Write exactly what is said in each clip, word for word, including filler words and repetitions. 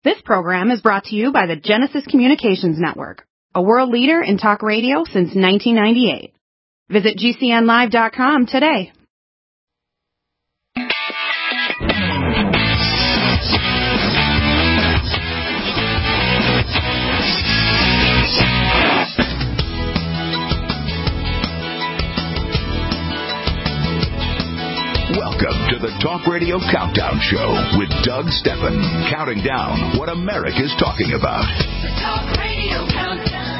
This program is brought to you by the Genesis Communications Network, a world leader in talk radio since nineteen ninety-eight. Visit G C N live dot com today. Welcome to the Talk Radio Countdown Show with Doug Steffen, counting down what America's talking about. The Talk Radio Countdown.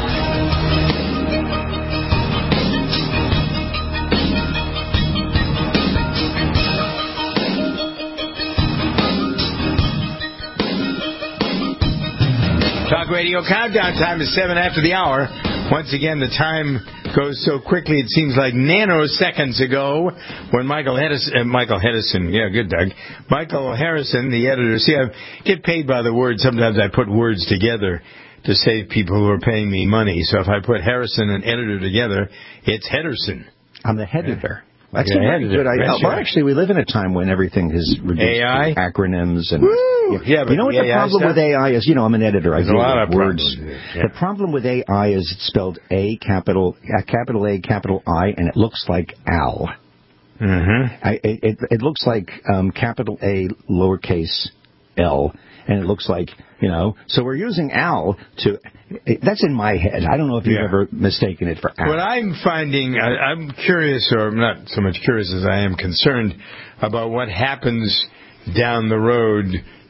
Talk Radio Countdown time is seven after the hour. Once again, the time goes so quickly it seems like nanoseconds ago when Michael Hedison, uh, Michael Hedison, yeah, good, Doug. Michael Harrison, the editor. See, I get paid by the word. Sometimes I put words together to save people who are paying me money. So if I put Harrison and editor together, it's Hedderson. I'm the editor. That's Yeah, a very editor. good idea. That's Well, right. actually, we live in a time when everything has reduced A I? to acronyms and. Woo! Yeah, but you know what the the A I problem stuff? with A I is? You know, I'm an editor. I There's a deal lot with of words. problems with it, yeah. The problem with A I is it's spelled A capital a capital A capital I, and it looks like Al. Mm-hmm. I, it, it it looks like um, capital A lowercase L, and it looks like, you know. So we're using Al to. It, that's in my head. I don't know if you've Yeah. ever mistaken it for Al. What I'm finding, I, I'm curious, or I'm not so much curious as I am concerned about what happens down the road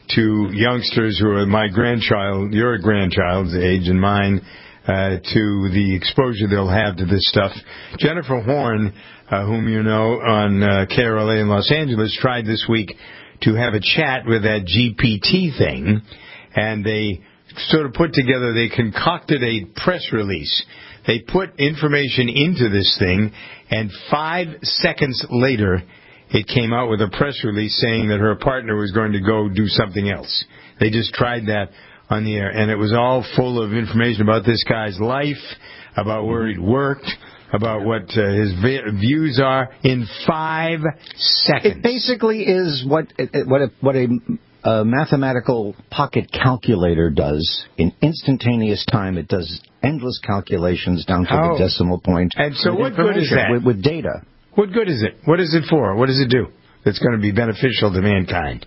to youngsters who are my grandchild, your grandchild's age and mine, uh, to the exposure they'll have to this stuff. Jennifer Horn, uh, whom you know on uh, K R L A in Los Angeles, tried this week to have a chat with that G P T thing, and they sort of put together, they concocted a press release. They put information into this thing, and five seconds later, it came out with a press release saying that her partner was going to go do something else. They just tried that on the air, and it was all full of information about this guy's life, about where he'd worked, about what uh, his vi- views are in five seconds. It basically is what what a, what a, a mathematical pocket calculator does in instantaneous time. It does endless calculations down to How? the decimal point. And so with what good is information, that? With, with data. What good is it? What is it for? What does it do that's going to be beneficial to mankind?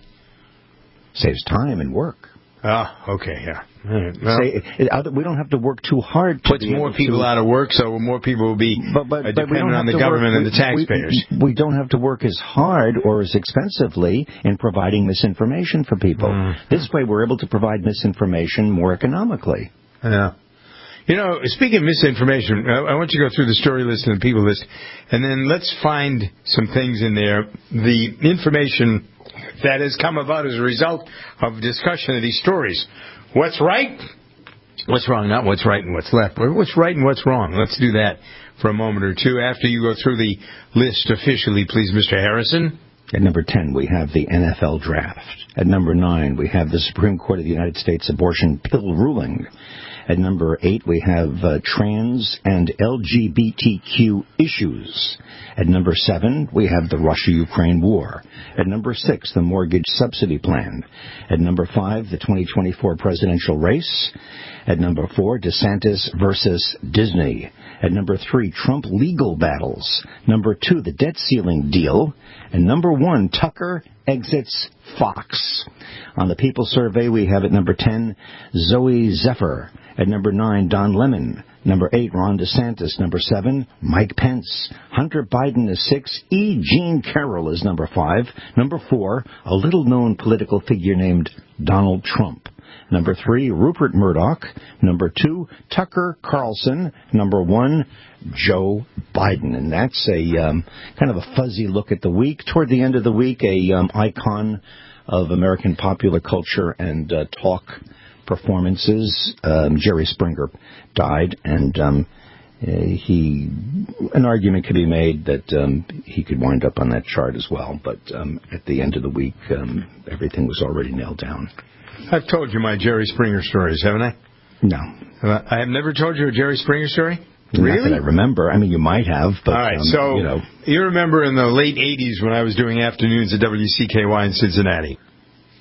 Saves time and work. Ah, okay, yeah. All right. Well, Say, it, it, other, we don't have to work too hard. To puts be more able people to, out of work, so more people will be But, but, uh, but we dependent don't on have the to government work, and the taxpayers. We, we don't have to work as hard or as expensively in providing misinformation for people. Mm. This way, we're able to provide misinformation more economically. Yeah. You know, speaking of misinformation, I I want you to go through the story list and the people list, and then let's find some things in there. The information that has come about as a result of discussion of these stories. What's right? What's wrong? Not what's right and what's left. But what's right and what's wrong? Let's do that for a moment or two. After you go through the list officially, please, Mister Harrison. At number ten, we have the N F L draft. At number nine, we have the Supreme Court of the United States abortion pill ruling. At number eight, we have uh, trans and L G B T Q issues. At number seven, we have the Russia-Ukraine war. At number six, the mortgage subsidy plan. At number five, the twenty twenty-four presidential race. At number four, DeSantis versus Disney. At number three, Trump legal battles. Number two, the debt ceiling deal. And number one, Tucker exits Fox. On the People Survey, we have at number ten, Zoe Zephyr. At number nine, Don Lemon. Number eight, Ron DeSantis. Number seven, Mike Pence. Hunter Biden is six. E. Jean Carroll is number five. Number four, a little-known political figure named Donald Trump. Number three, Rupert Murdoch. Number two, Tucker Carlson. Number one, Joe Biden. And that's a um, kind of a fuzzy look at the week. Toward the end of the week, a um, icon of American popular culture and uh, talk performances. Um, Jerry Springer died, and um, uh, he an argument could be made that um, he could wind up on that chart as well. But um, at the end of the week, um, everything was already nailed down. I've told you my Jerry Springer stories, haven't I? No. Uh, I have never told you a Jerry Springer story? Not Really? that I remember. I mean, you might have, but All right, um, so you know. you remember in the late eighties when I was doing afternoons at W C K Y in Cincinnati.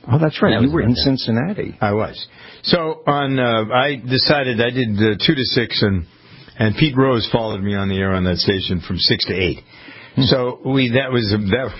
Oh, that's right. That You was were my in time. Cincinnati. I was. So on, uh, I decided I did uh, two to six, and and Pete Rose followed me on the air on that station from six to eight. So we that was that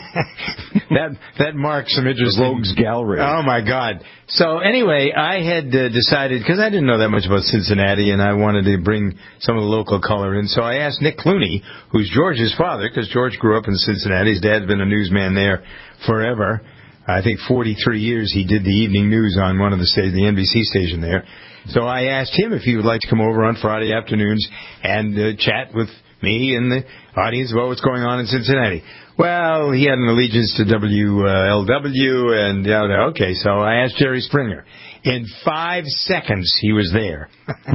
that that marked some interesting Rogues Gallery. Oh my God! So anyway, I had uh, decided because I didn't know that much about Cincinnati, and I wanted to bring some of the local color in. So I asked Nick Clooney, who's George's father, because George grew up in Cincinnati. His dad's been a newsman there forever. I think forty-three years he did the evening news on one of the stations, the N B C station there. So I asked him if he would like to come over on Friday afternoons and uh, chat with me and the audience about what's going on in Cincinnati. Well, he had an allegiance to W L W, and you know, okay, so I asked Jerry Springer. In five seconds, he was there.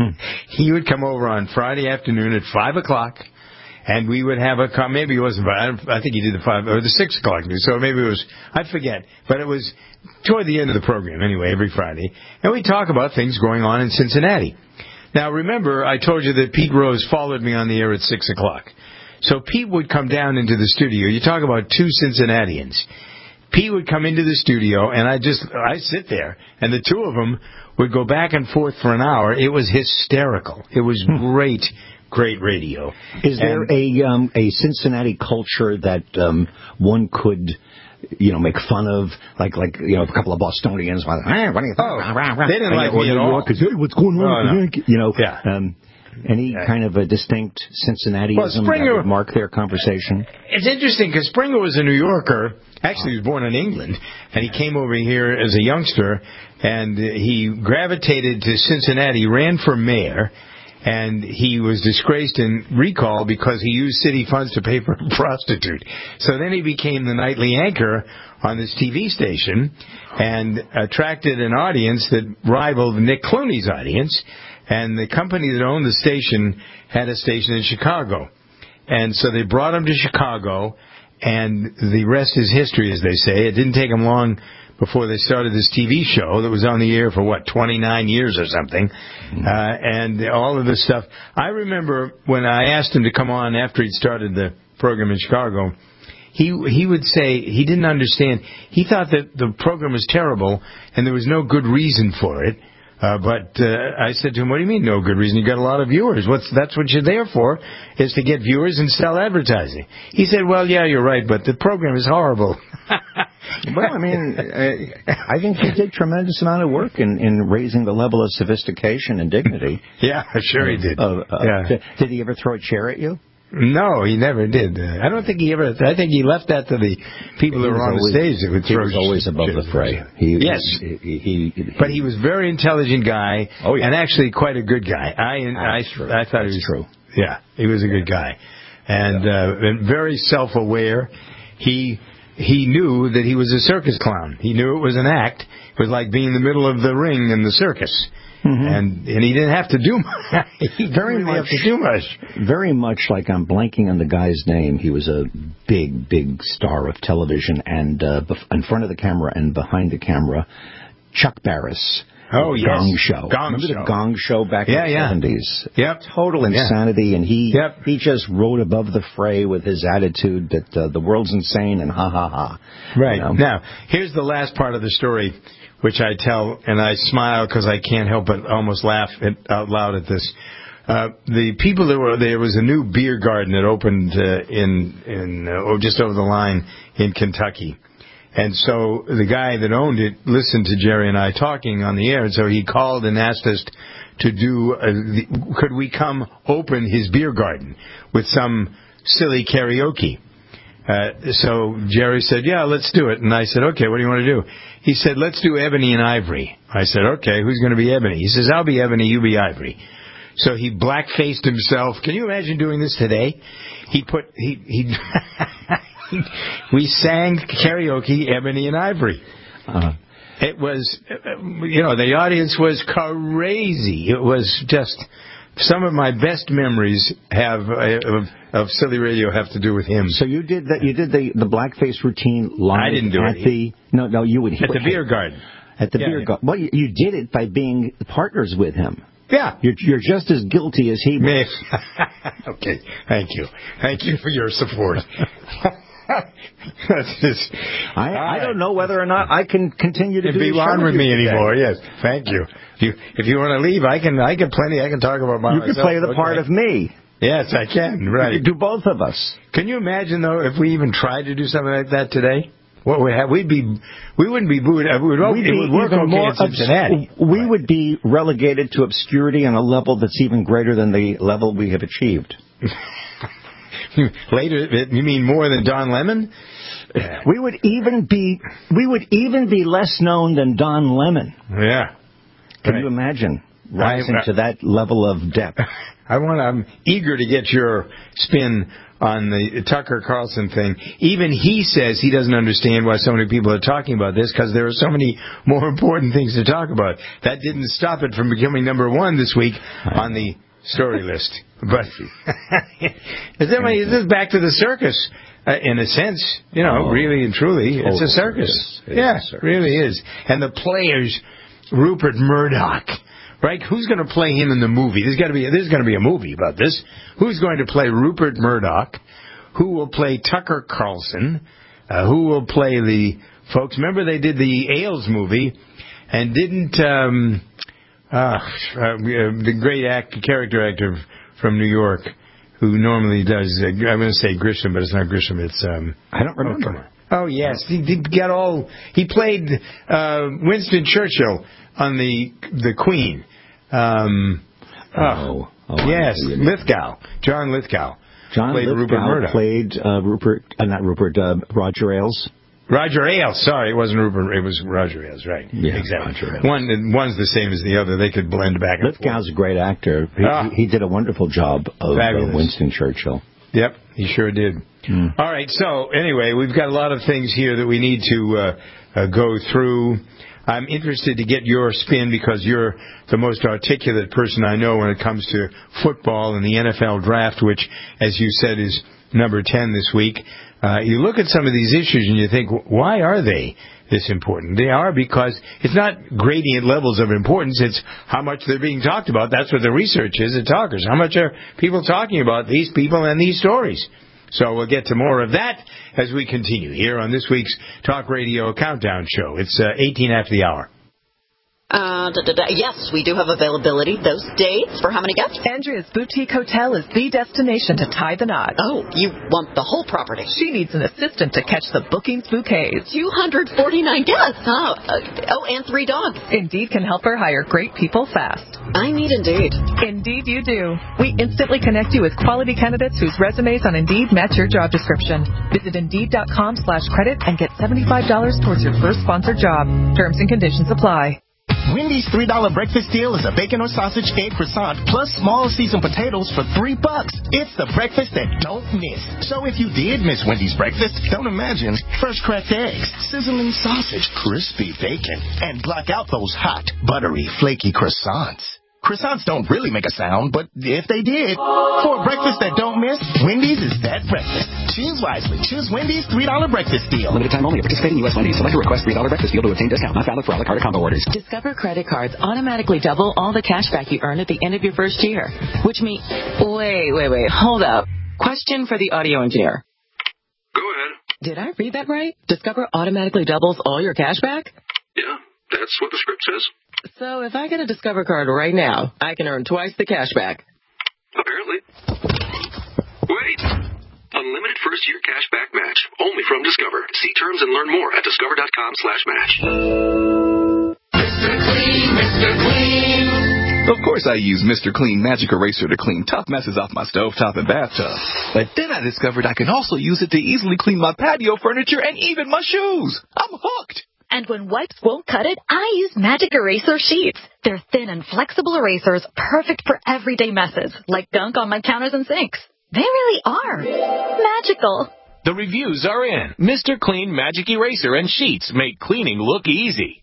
He would come over on Friday afternoon at five o'clock, and we would have a con- maybe it wasn't, but I, I think he did the five or the six o'clock news, so maybe it was, I forget, but it was toward the end of the program anyway, every Friday, and we talk about things going on in Cincinnati. Now, remember, I told you that Pete Rose followed me on the air at six o'clock. So Pete would come down into the studio. You talk about two Cincinnatians. Pete would come into the studio, and I just, I sit there, and the two of them would go back and forth for an hour. It was hysterical. It was great, great radio. Is there And- a um, a Cincinnati culture that um, one could, you know, make fun of, like like you know, a couple of Bostonians? Like, hey, what do you think? Oh, they didn't like or me at New all. Yorkers, hey, what's going on? Oh, with the no. Yankees? You know, Yeah. um, any Yeah. kind of a distinct Cincinnatiism Well, Springer- that would mark their conversation? It's interesting because Springer was a New Yorker. Actually, he was born in England, and he came over here as a youngster, and he gravitated to Cincinnati, ran for mayor, and he was disgraced and recalled because he used city funds to pay for a prostitute. So then he became the nightly anchor on this T V station and attracted an audience that rivaled Nick Clooney's audience, and the company that owned the station had a station in Chicago. And so they brought him to Chicago, and the rest is history, as they say. It didn't take them long before they started this T V show that was on the air for, what, twenty-nine years or something. Uh, and all of this stuff. I remember when I asked him to come on after he'd started the program in Chicago, he he would say he didn't understand. He thought that the program was terrible and there was no good reason for it. Uh, but uh, I said to him, what do you mean no good reason? You got a lot of viewers. What's That's what you're there for, is to get viewers and sell advertising. He said, well, yeah, you're right, but the program is horrible. Well, I mean, uh, I think he did tremendous amount of work in, in raising the level of sophistication and dignity. Yeah, sure he did. Of, uh, yeah. did, did he ever throw a chair at you? No, he never did. Uh, I don't think he ever. I think he left that to the people He that were was on always- the stage that would He throw was always above shit. the fray. He, Yes. He, he, he, But he was a very intelligent guy. Oh, yeah. And actually quite a good guy. I I, That's true. I thought he That's was true. Yeah, he was a good guy, and uh, and very self-aware. He he knew that he was a circus clown. He knew it was an act. It was like being in the middle of the ring in the circus. Mm-hmm. And and he didn't have to do much. He Very didn't really much. have to do much. Very much like, I'm blanking on the guy's name. He was a big, big star of television, and uh, bef- in front of the camera and behind the camera, Chuck Barris. Oh, yes. Gong Show. Gong Remember Show. the Gong Show back Yeah, in the yeah. seventies? Yep. Total Yeah. insanity, and he Yep. he just rode above the fray with his attitude that uh, the world's insane and ha ha ha. Right. You know? Now, here's the last part of the story, which I tell, and I smile because I can't help but almost laugh at, out loud at this. Uh, the people that were there was a new beer garden that opened uh, in in uh, oh, just over the line in Kentucky. And so the guy that owned it listened to Jerry and I talking on the air, and so he called and asked us to do, uh, the, could we come open his beer garden with some silly karaoke? Uh, so Jerry said, yeah, let's do it. And I said, okay, what do you want to do? He said, let's do Ebony and Ivory. I said, okay, who's going to be Ebony? He says, I'll be Ebony, you be Ivory. So he black-faced himself. Can you imagine doing this today? He put, he, he, we sang karaoke, Ebony and Ivory. Uh, It was, you know, the audience was crazy. It was just, some of my best memories have uh, of, of Silly Radio have to do with him. so you did that. You did the the blackface routine live I didn't do at it. the no no you would At the beer garden. at the Yeah, beer yeah. garden. Well, you, you did it by being partners with him. Yeah. You're you're just as guilty as he was. Me- okay, thank you. Thank you for your support. That's just, I, I don't know whether or not I can continue to do be the show on with you me today. anymore. Yes, thank you. If you if you want to leave, I can. I can plenty. I can talk about my. You can play the okay. part of me. Yes, I can. Right. You can do both of us. Can you imagine though if we even tried to do something like that today? What we have, we'd be, we wouldn't be booed. It would, We'd it be would work even okay more in Cincinnati. obs- we would be relegated to obscurity on a level that's even greater than the level we have achieved. Later, you mean more than Don Lemon? We would even be, we would even be less known than Don Lemon. Yeah. Can Right. you imagine rising I- to that level of depth? I want. I'm eager to get your spin on the Tucker Carlson thing. Even he says he doesn't understand why so many people are talking about this because there are so many more important things to talk about. That didn't stop it from becoming number one this week on the story list. But is, that, is this back to the circus? Uh, in a sense, you know, Oh, really and truly, it's a circus. It is. It Yeah, is a circus. it really is. And the players, Rupert Murdoch. Right? Who's going to play him in the movie? There's got to be there's going to be a movie about this. Who's going to play Rupert Murdoch? Who will play Tucker Carlson? Uh, who will play the folks? Remember they did the Ailes movie, and didn't um, uh, uh, the great act, character actor from New York, who normally does? Uh, I'm going to say Grisham, but it's not Grisham. It's um, I don't remember. Oh, yes. He, he got all. He played uh, Winston Churchill on the the Queen. Um, oh, Oh, oh, I yes, know who you mean. Lithgow, John Lithgow. John played Rupert Lithgow Murdoch. played uh, Rupert, uh, not Rupert, uh, Roger Ailes. Roger Ailes. Sorry, it wasn't Rupert. It was Roger Ailes. Right. Yeah, exactly. Roger Ailes. One one's the same as the other. They could blend back and Lithgow's forth. a great actor. He, Ah. he did a wonderful job of uh, Fabulous. Winston Churchill. Yep, he sure did. Mm. All right, so anyway, we've got a lot of things here that we need to uh, uh, go through. I'm interested to get your spin because you're the most articulate person I know when it comes to football and the N F L draft, which, as you said, is number ten this week. Uh, you look at some of these issues and you think, why are they this important? They are because it's not gradient levels of importance. It's how much they're being talked about. That's what the research is at Talkers. How much are people talking about these people and these stories? So we'll get to more of that as we continue here on this week's Talk Radio Countdown Show. It's uh, eighteen after the hour. Uh, da, da, da. Yes, we do have availability. Those dates for how many guests? Andrea's Boutique Hotel is the destination to tie the knot. Oh, you want the whole property. She needs an assistant to catch the bookings bouquets. two hundred forty-nine guests, huh? Uh, oh, and three dogs. Indeed can help her hire great people fast. I need Indeed. Indeed you do. We instantly connect you with quality candidates whose resumes on Indeed match your job description. Visit Indeed.com slash credit and get seventy-five dollars towards your first sponsored job. Terms and conditions apply. Wendy's three dollar breakfast deal is a bacon or sausage egg croissant plus small seasoned potatoes for three bucks. It's the breakfast that don't miss. So if you did miss Wendy's breakfast, don't imagine fresh cracked eggs, sizzling sausage, crispy bacon, and block out those hot, buttery, flaky croissants. Croissants don't really make a sound, but if they did, for a breakfast that don't miss, Wendy's is that breakfast. Choose wisely. Choose Wendy's three dollar breakfast deal. Limited time only. Participating U S Wendy's. Select a request three dollar breakfast deal to obtain discount. Not valid for a la carte or combo orders. Discover credit cards automatically double all the cash back you earn at the end of your first year. Which means... Wait, wait, wait. Hold up. Question for the audio engineer. Go ahead. Did I read that right? Discover automatically doubles all your cash back? Yeah, that's what the script says. So if I get a Discover card right now, I can earn twice the cash back. Apparently. Wait! Unlimited first year cash back match. Only from Discover. See terms and learn more at discover.com slash match. Mister Clean, Mister Clean. Of course I use Mister Clean Magic Eraser to clean tough messes off my stovetop and bathtub. But then I discovered I can also use it to easily clean my patio furniture and even my shoes. I'm hooked. And when wipes won't cut it, I use Magic Eraser Sheets. They're thin and flexible erasers, perfect for everyday messes, like gunk on my counters and sinks. They really are magical. The reviews are in. Mister Clean Magic Eraser and Sheets make cleaning look easy.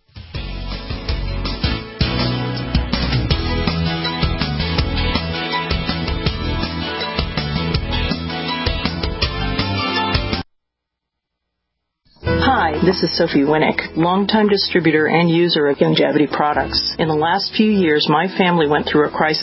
Hi, this is Sophie Winnick, longtime distributor and user of Longevity products. In the last few years, my family went through a crisis.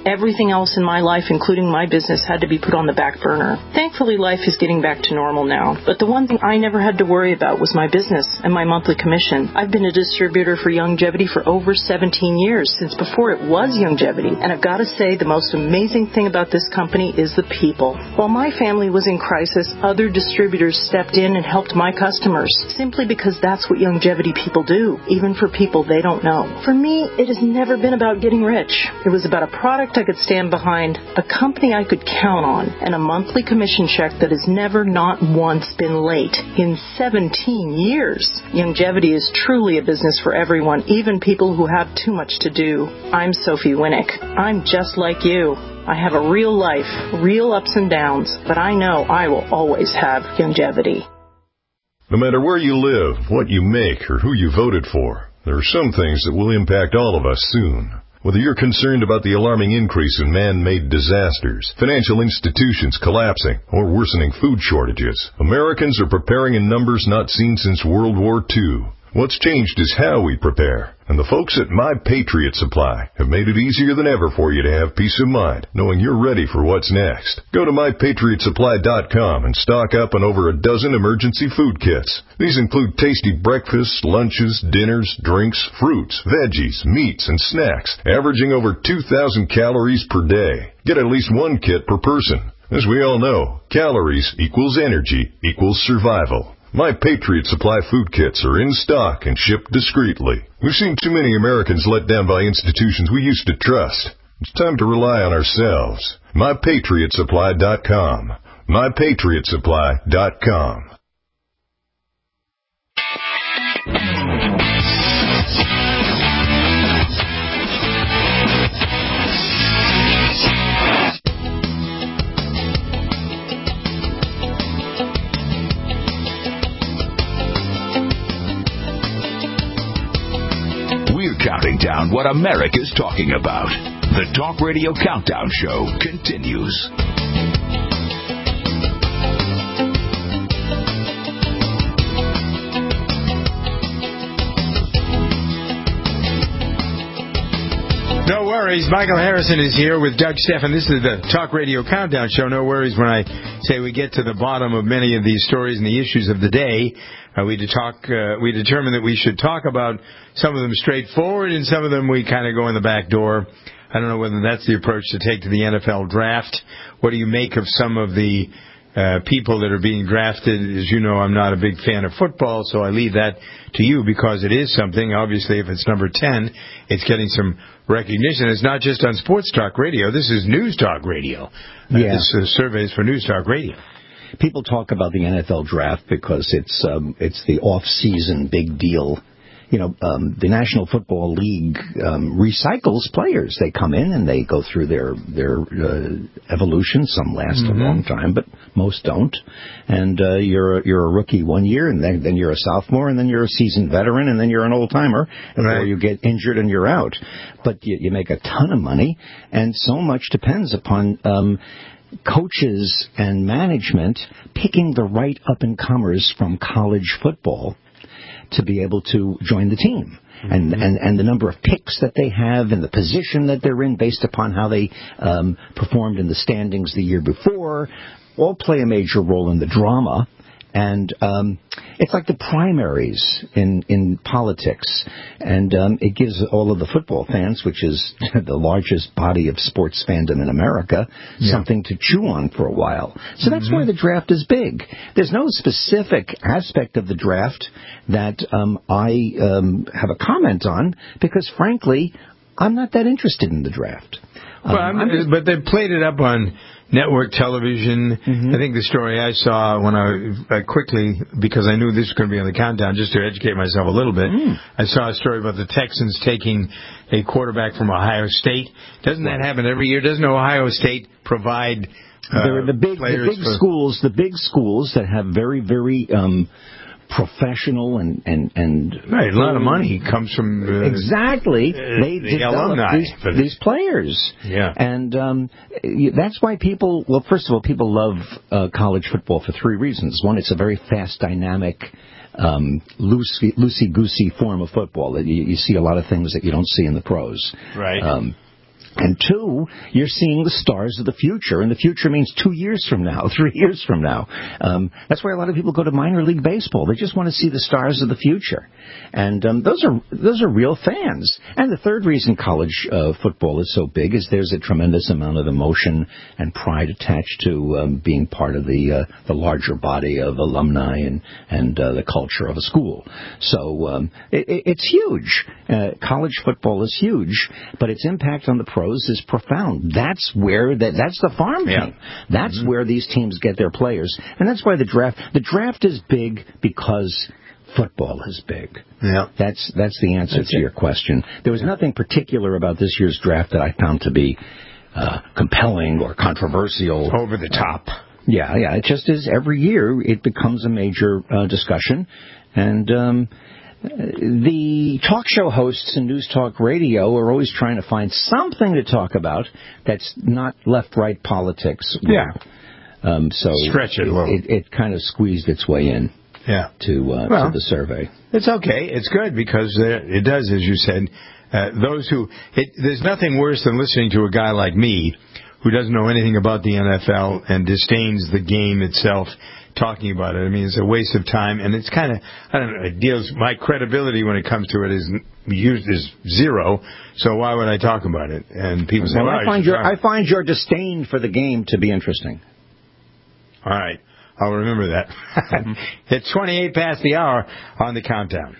Everything else in my life, including my business, had to be put on the back burner. Thankfully, life is getting back to normal now. But the one thing I never had to worry about was my business and my monthly commission. I've been a distributor for Youngevity for over seventeen years, since before it was Youngevity. And I've got to say, the most amazing thing about this company is the people. While my family was in crisis, other distributors stepped in and helped my customers, simply because that's what Youngevity people do, even for people they don't know. For me, it has never been about getting rich. It was about a product I could stand behind, a company I could count on, and a monthly commission check that has never not once been late in seventeen years. Youngevity is truly a business for everyone, even people who have too much to do. I'm Sophie Winnick. I'm just like you. I have a real life, real ups and downs, but I know I will always have Youngevity. No matter where you live, what you make, or who you voted for, there are some things that will impact all of us soon. Whether you're concerned about the alarming increase in man-made disasters, financial institutions collapsing, or worsening food shortages, Americans are preparing in numbers not seen since World War Two. What's changed is how we prepare. And the folks at My Patriot Supply have made it easier than ever for you to have peace of mind, knowing you're ready for what's next. Go to my patriot supply dot com and stock up on over a dozen emergency food kits. These include tasty breakfasts, lunches, dinners, drinks, fruits, veggies, meats, and snacks, averaging over two thousand calories per day. Get at least one kit per person. As we all know, calories equals energy equals survival. My Patriot Supply food kits are in stock and shipped discreetly. We've seen too many Americans let down by institutions we used to trust. It's time to rely on ourselves. my patriot supply dot com. my patriot supply dot com. We're counting down what America's talking about. The Talk Radio Countdown Show continues. No worries. Michael Harrison is here with Doug Stephan. This is the Talk Radio Countdown Show. No worries when I say we get to the bottom of many of these stories and the issues of the day. Uh, we, talk, uh, we determined that we should talk about some of them straightforward and some of them we kind of go in the back door. I don't know whether that's the approach to take to the N F L draft. What do you make of some of the uh, people that are being drafted? As you know, I'm not a big fan of football, so I leave that to you because it is something. Obviously, if it's number ten, it's getting some recognition. It's not just on Sports Talk Radio. This is News Talk Radio. Uh, yeah. This uh, survey is for News Talk Radio. People talk about the N F L draft because it's um, it's the off-season big deal. You know, um, the National Football League um, recycles players. They come in and they go through their their uh, evolution. Some last mm-hmm. a long time, but most don't. And uh, you're you're a rookie one year, and then then you're a sophomore, and then you're a seasoned veteran, and then you're an old timer, and right. you get injured and you're out. But you, you make a ton of money, and so much depends upon. Um, coaches and management picking the right up-and-comers from college football to be able to join the team. Mm-hmm. And, and and the number of picks that they have and the position that they're in based upon how they um, performed in the standings the year before all play a major role in the drama. And um, it's like the primaries in, in politics. And um, it gives all of the football fans, which is the largest body of sports fandom in America, yeah. something to chew on for a while. So that's mm-hmm. why the draft is big. There's no specific aspect of the draft that um, I um, have a comment on because, frankly, I'm not that interested in the draft. Well, um, I'm just, but they played it up on network television. Mm-hmm. I think the story I saw when I, I quickly, because I knew this was going to be on the countdown, just to educate myself a little bit, mm. I saw a story about the Texans taking a quarterback from Ohio State. Doesn't that happen every year? Doesn't Ohio State provide uh, They're the big, the big for... schools, the big schools that have very, very um, professional and and and right, a lot of money comes from uh, exactly uh, they the develop alumni these, these players. Yeah, and um, that's why people. Well, first of all, people love uh, college football for three reasons. One, it's a very fast, dynamic, um, loosey, loosey-goosey form of football. You, you see a lot of things that you don't see in the pros. Right. Um, And two, you're seeing the stars of the future, and the future means two years from now, three years from now. Um, that's why a lot of people go to minor league baseball. They just want to see the stars of the future, and um, those are those are real fans. And the third reason college uh, football is so big is there's a tremendous amount of emotion and pride attached to um, being part of the uh, the larger body of alumni and and uh, the culture of a school. So um, it, it's huge. Uh, college football is huge, but its impact on the pros is profound. That's where that that's the farm yeah. team. That's mm-hmm. where these teams get their players, and that's why the draft the draft is big because football is big. Yeah, that's that's the answer that's to it. Your question. There was nothing particular about this year's draft that I found to be uh, compelling or controversial, over the top. Uh, yeah, yeah. It just is. Every year it becomes a major uh, discussion, and. Um, The talk show hosts in News Talk Radio are always trying to find something to talk about that's not left-right politics. Yeah. Um, so Stretch it a little. It, it kind of squeezed its way in yeah. to, uh, well, to the survey. It's okay. It's good because it does, as you said, uh, those who... It, there's nothing worse than listening to a guy like me who doesn't know anything about the N F L and disdains the game itself talking about it. I mean, it's a waste of time, and it's kind of, I don't know, it deals, my credibility when it comes to it is used is zero, so why would I talk about it? And people say, well, well, I, find your, I find your disdain for the game to be interesting. All right. I'll remember that. It's twenty-eight past the hour on the countdown.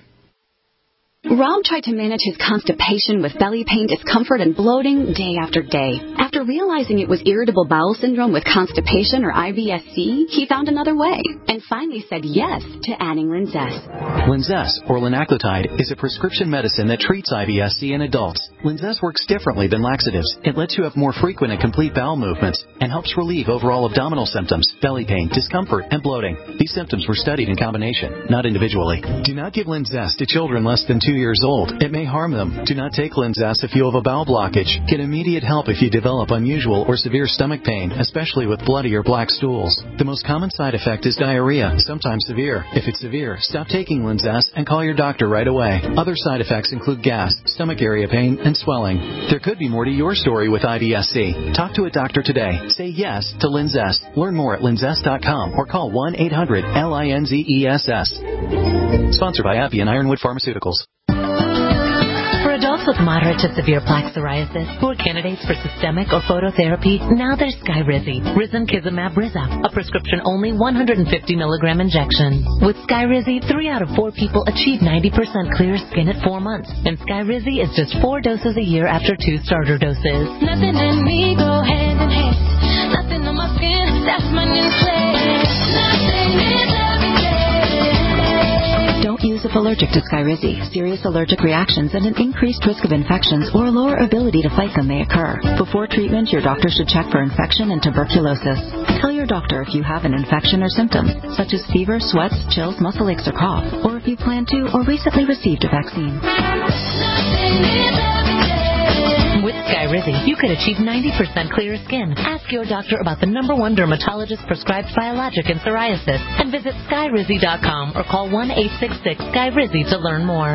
Rob tried to manage his constipation with belly pain, discomfort, and bloating day after day. After realizing it was irritable bowel syndrome with constipation or I B S C, he found another way and finally said yes to adding Linzess. Linzess, or linaclotide, is a prescription medicine that treats I B S C in adults. Linzess works differently than laxatives. It lets you have more frequent and complete bowel movements and helps relieve overall abdominal symptoms, belly pain, discomfort, and bloating. These symptoms were studied in combination, not individually. Do not give Linzess to children less than two years old. It may harm them. Do not take Linzess if you have a bowel blockage. Get immediate help if you develop unusual or severe stomach pain, especially with bloody or black stools. The most common side effect is diarrhea, sometimes severe. If it's severe, stop taking Linzess and call your doctor right away. Other side effects include gas, stomach area pain, and swelling. There could be more to your story with I B S C. Talk to a doctor today. Say yes to Linzess. Learn more at linzess dot com or call one eight hundred L I N Z E S S. Sponsored by Appy and Ironwood Pharmaceuticals. For adults with moderate to severe plaque psoriasis who are candidates for systemic or phototherapy, now there's Skyrizi, Risankizumab Rizza, a prescription-only one hundred fifty milligram injection. With Skyrizi, three out of four people achieve ninety percent clear skin at four months, and Skyrizi is just four doses a year after two starter doses. Nothing in me go hand in hand. Nothing on my skin, that's my new plan. Nothing is every day. Don't use if allergic to Skyrizi. Serious allergic reactions and an increased risk of infections or a lower ability to fight them may occur. Before treatment, your doctor should check for infection and tuberculosis. Tell your doctor if you have an infection or symptoms, such as fever, sweats, chills, muscle aches, or cough, or if you plan to or recently received a vaccine. With Skyrizi, you could achieve ninety percent clearer skin. Ask your doctor about the number one dermatologist prescribed biologic in psoriasis and visit skyrizi dot com or call one eight six six Skyrizi to learn more.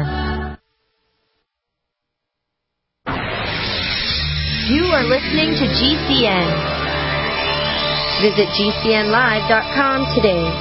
You are listening to G C N. Visit G C N live dot com today.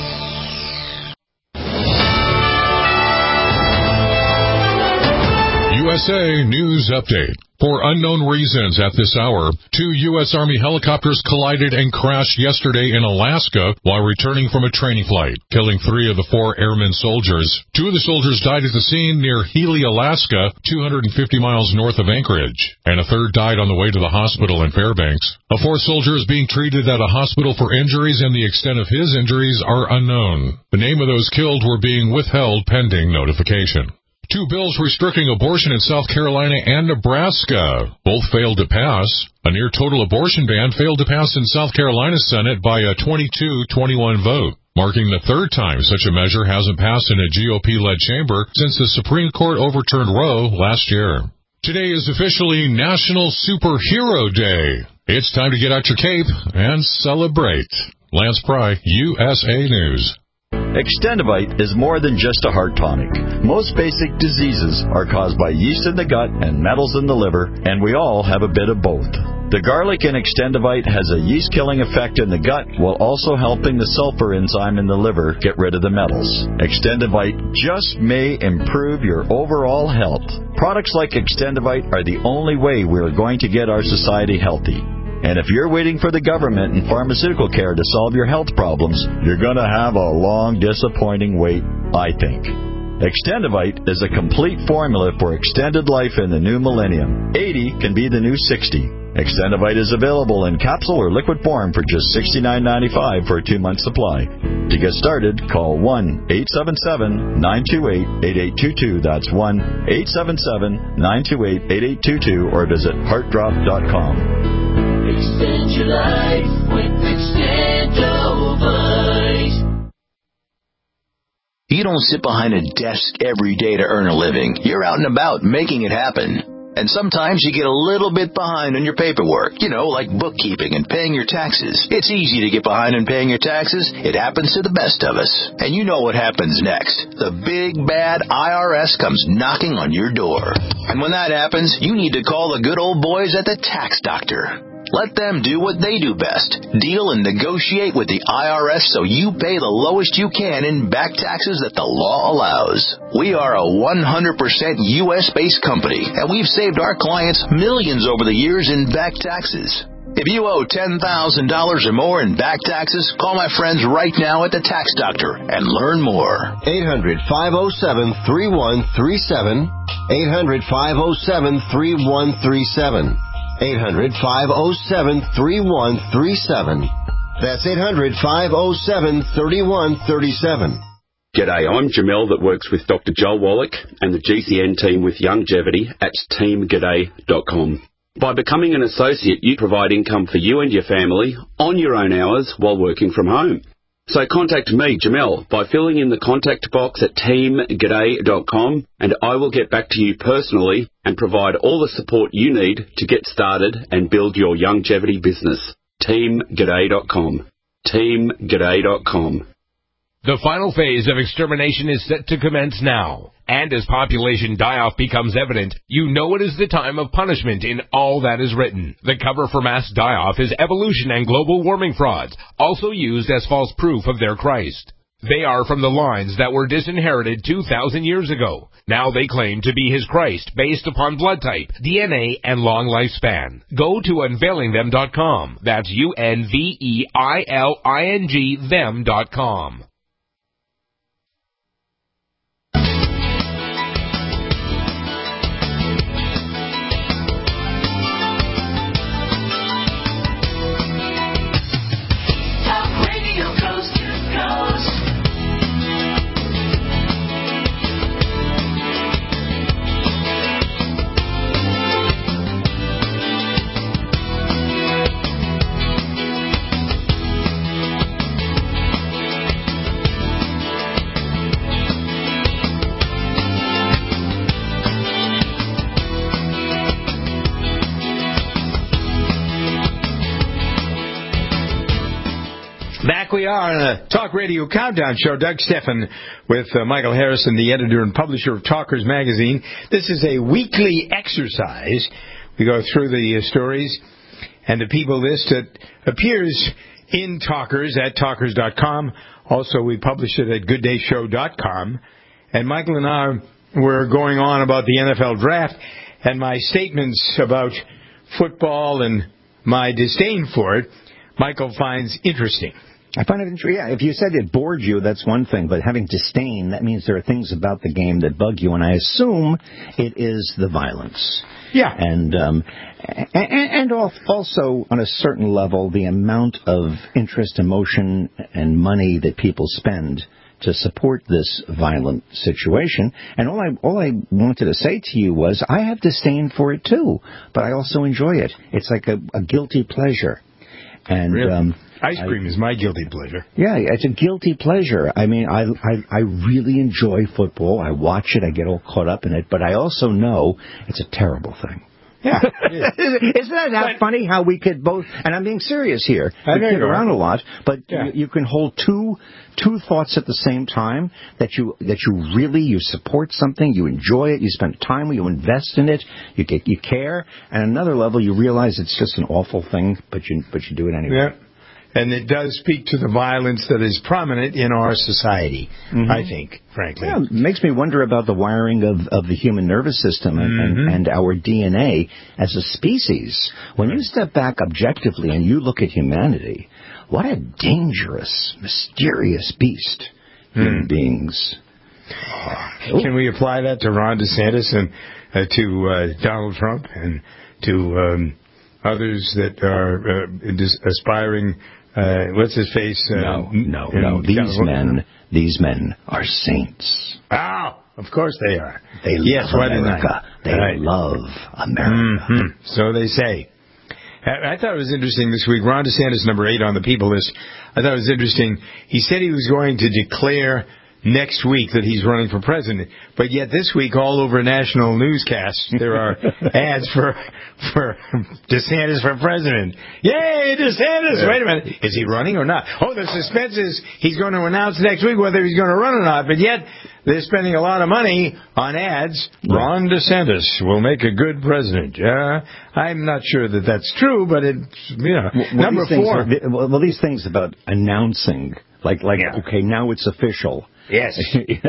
U S A News Update. For unknown reasons at this hour, two U S Army helicopters collided and crashed yesterday in Alaska while returning from a training flight, killing three of the four airmen soldiers. Two of the soldiers died at the scene near Healy, Alaska, two hundred fifty miles north of Anchorage, and a third died on the way to the hospital in Fairbanks. A fourth soldier is being treated at a hospital for injuries, and the extent of his injuries are unknown. The name of those killed were being withheld pending notification. Two bills restricting abortion in South Carolina and Nebraska both failed to pass. A near-total abortion ban failed to pass in South Carolina's Senate by a twenty-two twenty-one vote, marking the third time such a measure hasn't passed in a G O P-led chamber since the Supreme Court overturned Roe last year. Today is officially National Superhero Day. It's time to get out your cape and celebrate. Lance Pry, U S A News. Extendivite is more than just a heart tonic. Most basic diseases are caused by yeast in the gut and metals in the liver, and we all have a bit of both. The garlic in Extendivite has a yeast-killing effect in the gut while also helping the sulfur enzyme in the liver get rid of the metals. Extendivite just may improve your overall health. Products like Extendivite are the only way we are going to get our society healthy. And if you're waiting for the government and pharmaceutical care to solve your health problems, you're going to have a long, disappointing wait, I think. Extendivite is a complete formula for extended life in the new millennium. eighty can be the new sixty. Extendivite is available in capsule or liquid form for just sixty-nine ninety-five for a two-month supply. To get started, call one eight seven seven, nine two eight, eight eight two two. That's one eight seven seven, nine two eight, eight eight two two or visit heart drop dot com. Extend your life with Extendivite. You don't sit behind a desk every day to earn a living. You're out and about making it happen. And sometimes you get a little bit behind on your paperwork, you know, like bookkeeping and paying your taxes. It's easy to get behind on paying your taxes. It happens to the best of us. And you know what happens next. The big, bad I R S comes knocking on your door. And when that happens, you need to call the good old boys at the Tax Doctor. Let them do what they do best. Deal and negotiate with the I R S so you pay the lowest you can in back taxes that the law allows. We are a one hundred percent U S-based company, and we've saved our clients millions over the years in back taxes. If you owe ten thousand dollars or more in back taxes, call my friends right now at the Tax Doctor and learn more. eight hundred, five oh seven, three one three seven. eight hundred, five oh seven, three one three seven. eight hundred, five oh seven, three one three seven. That's eight hundred, five oh seven, three one three seven. G'day, I'm Jamel that works with Doctor Joel Wallach and the G C N team with Longevity at team g'day dot com. By becoming an associate, you provide income for you and your family on your own hours while working from home. So contact me, Jamel, by filling in the contact box at team g'day dot com, and I will get back to you personally and provide all the support you need to get started and build your longevity business. team g'day dot com. team g'day dot com. The final phase of extermination is set to commence now. And as population die-off becomes evident, you know it is the time of punishment in all that is written. The cover for mass die-off is evolution and global warming frauds, also used as false proof of their Christ. They are from the lines that were disinherited two thousand years ago. Now they claim to be his Christ based upon blood type, D N A, and long lifespan. Go to unveiling them dot com. That's U N V E I L I N G them dot com. Back we are on a Talk Radio Countdown Show. Doug Steffen with uh, Michael Harrison, the editor and publisher of Talkers Magazine. This is a weekly exercise. We go through the uh, stories and the people list that appears in Talkers at talkers dot com. Also, we publish it at good day show dot com. And Michael and I were going on about the N F L draft and my statements about football and my disdain for it, Michael finds interesting. I find it interesting. Yeah, if you said it bored you, that's one thing. But having disdain, that means there are things about the game that bug you. And I assume it is the violence. Yeah. And um, and, and also, on a certain level, the amount of interest, emotion, and money that people spend to support this violent situation. And all I all I wanted to say to you was, I have disdain for it too, but I also enjoy it. It's like a, a guilty pleasure. And really? um, Ice cream I, is my guilty pleasure. Yeah, it's a guilty pleasure. I mean, I, I I really enjoy football. I watch it. I get all caught up in it. But I also know it's a terrible thing. Yeah. Isn't that how funny how we could both, and I'm being serious here, I we know kid you are. around a lot, but Yeah. you, you can hold two two thoughts at the same time, that you that you really, you support something, you enjoy it, you spend time, you invest in it, you get, you care, and another level you realize it's just an awful thing, but you but you do it anyway. Yeah. And it does speak to the violence that is prominent in our society, Mhm. I think, frankly. Yeah, it makes me wonder about the wiring of, of the human nervous system and, Mhm. and, and our D N A as a species. When you step back objectively and you look at humanity, what a dangerous, mysterious beast human Mm. beings. Can we apply that to Ron DeSantis and uh, to uh, Donald Trump and to um, others that are uh, dis- aspiring? Uh, what's his face? Uh, No, no, in no. These California? men, these men are saints. Ah, of course they are. They yes, love why didn't I? America. They Right. love America. Mhm. So they say. I I thought it was interesting this week. Ron DeSantis, number eight on the people list. I thought it was interesting. He said he was going to declare next week that he's running for president, but yet this week, all over national newscasts, there are ads for for DeSantis for president. Yay, DeSantis! Yeah. Wait a minute, is he running or not? Oh, the suspense is he's going to announce next week whether he's going to run or not. But yet they're spending a lot of money on ads. Ron DeSantis will make a good president. Yeah, I'm not sure that that's true, but it's, you know, Well, number these things four. are- well, well, these things about announcing, like, like, Yeah. okay, now it's official. Yes.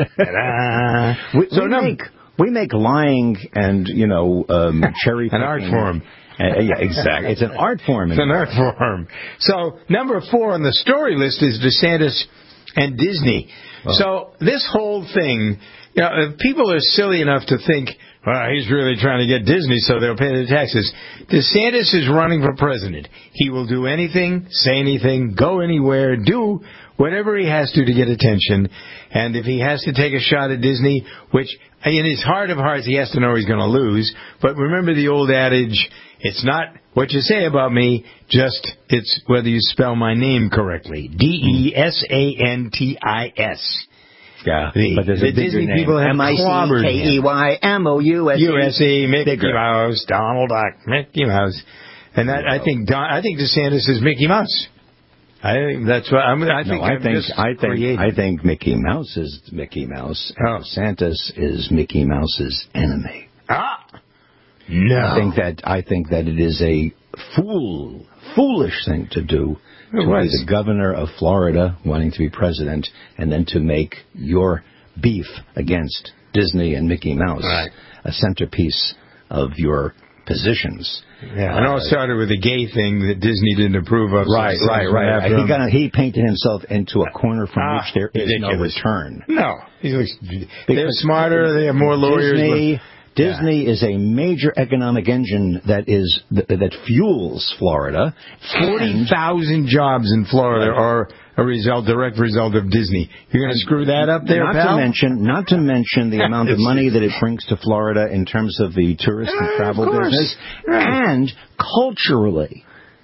Ta-da. we, So we num- make we make lying and you know um, cherry An art picking- form. Uh, yeah, exactly. It's an art form. It's an art form. So number four on the story list is DeSantis and Disney. Oh. So this whole thing, you know, if people are silly enough to think, well, he's really trying to get Disney so they'll pay the taxes. DeSantis is running for president. He will do anything, say anything, go anywhere, do whatever he has to to get attention. And if he has to take a shot at Disney, which in his heart of hearts he has to know he's going to lose. But remember the old adage, it's not what you say about me, just it's whether you spell my name correctly. D E S A N T I S. Yeah, The, but there's the a bigger Disney name. people have M I C clobbered K E him. Y M O U S E. U S A, Mickey Bigger. Mouse, Donald Duck, Mickey Mouse. And that, I think Don, I think DeSantis is Mickey Mouse. I think that's what I'm, I think no, I I'm think just I think creating. I think Mickey Mouse is Mickey Mouse. And Oh. DeSantis is Mickey Mouse's enemy. Ah, no. I think that I think that it is a fool, foolish thing to do It to was. be the governor of Florida wanting to be president, and then to make your beef against Disney and Mickey Mouse Right. a centerpiece of your positions. Yeah, I know it started with a gay thing that Disney didn't approve of. so Right, things right, went right. after He him. got he painted himself into a corner from Ah, which there is no ridiculous. return. No, he looks, they're Because smarter. They have more lawyers. Disney, Yeah. Disney is a major economic engine that is that, that fuels Florida. Forty thousand jobs in Florida are a result, direct result of Disney. You're going to screw that up there, not pal? to mention, not to mention the amount of money that it brings to Florida in terms of the tourist and Uh, travel of course. business, Right. and culturally,